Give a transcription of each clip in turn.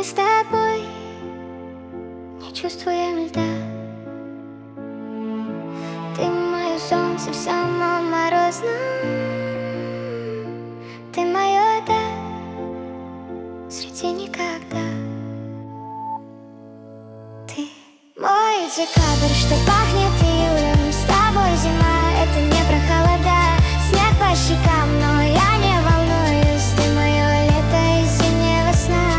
мы с тобой не чувствуем льда. Ты мое солнце в самом морозном, ты мое да среди никогда. Ты мой декабрь, что пахнет июлем. С тобой зима, это не про холода. Снег по щекам, но я не волнуюсь. Ты мое лето из зимнего сна.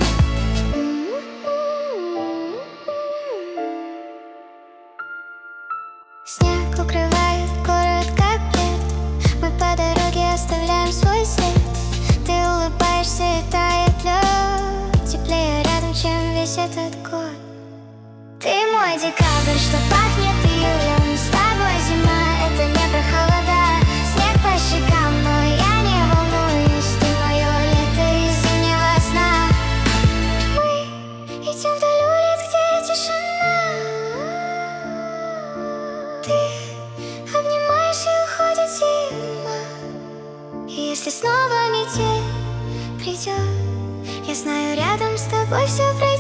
Снег укрывает город как плед. Мы по дороге оставляем свой след. Ты улыбаешься и тает лед. Теплее рядом, чем весь этот год. Ты мой декабрь, что пахнет июлем. С тобой зима, это не про холода. Снег по щекам, но я не волнуюсь. Ты мое лето из зимнего сна. Мы идем вдоль улиц, где тишина. Ты обнимаешь, и уходит зима. И если снова метель придет, я знаю, рядом с тобой все пройдет.